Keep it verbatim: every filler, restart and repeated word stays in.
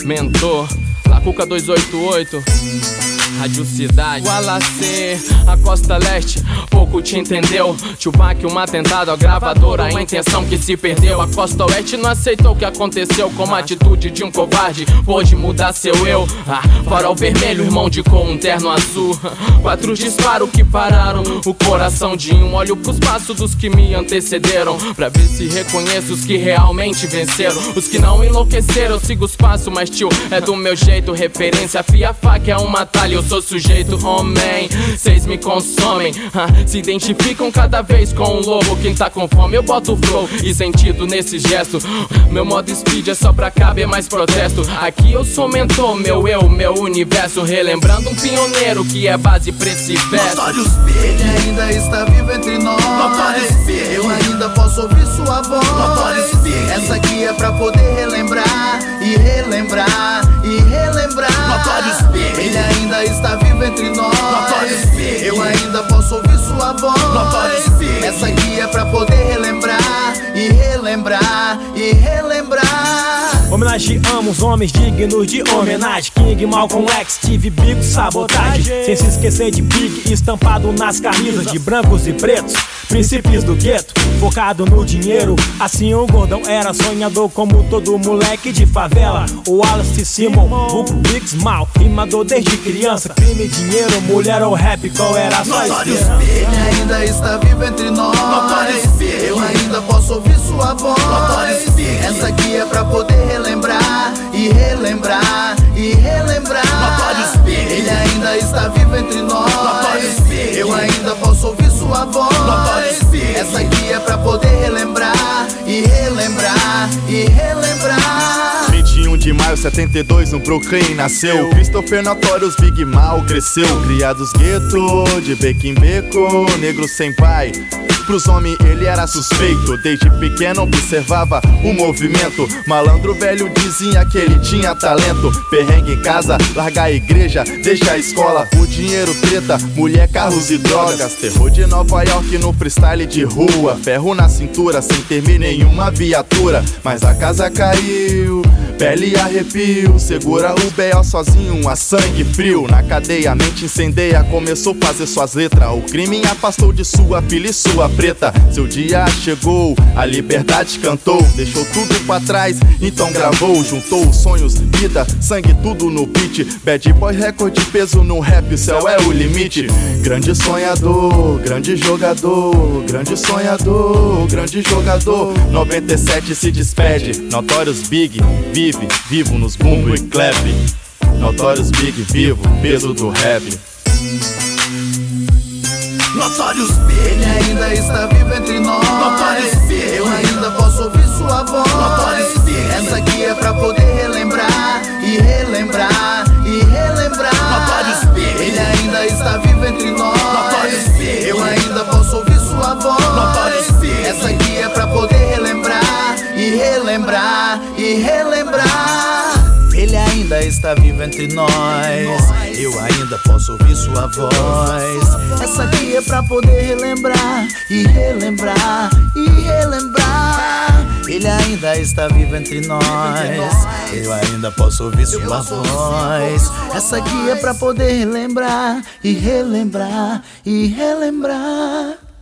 Mentor, Lacuca duzentos e oitenta e oito, Rádio Cidade, Wallace, a Costa Leste, pouco te entendeu. Tupac, um atentado à gravadora, a intenção que se perdeu. A Costa Oeste não aceitou o que aconteceu, com a atitude de um covarde pôde mudar seu eu. Ah, farol vermelho, irmão de com um terno azul. Quatro disparos que pararam o coração de um. Olho pros passos dos que me antecederam, pra ver se reconheço os que realmente venceram. Os que não enlouqueceram, eu sigo os passos, mas tio, é do meu jeito. Referência, fia a faca, é uma talha, eu sou sujeito, homem. Cês me consomem, ah, se identificam cada vez com um lobo. Quem tá com fome, eu boto flow e sentido nesse gesto. Meu modo speed é só pra caber mais protesto. Aqui eu sou mentor, meu eu, meu universo. Relembrando um pioneiro que é base pra esse verso. Notorious Big, ele ainda está vivo entre nós. Notorious Big, eu ainda posso ouvir sua voz. Notorious Big, essa aqui é pra poder relembrar e relembrar e relembrar. Notorious Big, ele ainda está vivo entre nós. Notorious Big, eu ainda posso ouvir sua voz. Notorious Big, essa aqui é pra poder relembrar e relembrar e relembrar. Homenageamos homens dignos de homenagem. King, Malcolm X, Steve Biko, sabotagem. Sem se esquecer de Big, estampado nas camisas de brancos e pretos, príncipes do gueto, focado no dinheiro. Assim o Gordão era sonhador como todo moleque de favela. O Wallace Simon, o Big Small, rimador desde criança. Crime, dinheiro, mulher ou rap, qual era a sua esperança? Ele ainda está vivo entre nós. Notorious Big, eu ainda posso ouvir sua voz. Notorious Big, essa aqui é pra poder relembrar e relembrar e relembrar. Notorious Big, ele ainda está vivo entre nós. Notorious Big, eu ainda posso ouvir sua voz. Notorious Big, essa aqui é pra poder relembrar e relembrar e relembrar. vinte e um de maio, setenta e dois, no Brooklyn nasceu Christopher Notorious Big Mal, cresceu criados gueto, de beco em beco, negro sem pai. Pros homens ele era suspeito, desde pequeno observava o movimento. Malandro velho dizia que ele tinha talento. Perrengue em casa, larga a igreja, deixa a escola. O dinheiro, treta, mulher, carros e drogas. Terror de Nova York no freestyle de rua. Ferro na cintura, sem ter nenhuma viatura. Mas a casa caiu, pele e arrepio. Segura o B O sozinho, a sangue frio. Na cadeia, a mente incendeia, começou a fazer suas letras. O crime afastou de sua filha e sua preta. Seu dia chegou, a liberdade cantou. Deixou tudo pra trás, então gravou. Juntou os sonhos, vida, sangue, tudo no beat. Bad Boy, recorde de peso no rap, o céu é o limite. Grande sonhador, grande jogador. Grande sonhador, grande jogador. noventa e sete se despede. Notorious Big, vive, vivo nos bumbo e clap. Notorious Big, vivo, peso do rap. Notorious Big, ele ainda está vivo entre nós. Notorious Big, eu ainda posso ouvir sua voz. Notorious Big, essa aqui é pra poder relembrar e relembrar e relembrar. Notorious Big, ele ainda está vivo entre nós. Notorious Big, eu ainda posso ouvir sua voz. Notorious Big, essa aqui é pra poder relembrar e relembrar e relembrar. Ele ainda está vivo entre nós. Eu ainda posso ouvir sua voz. Essa aqui é pra poder relembrar e relembrar e relembrar. Ele ainda está vivo entre nós. Eu ainda posso ouvir sua voz. Essa aqui é pra poder relembrar e relembrar e relembrar.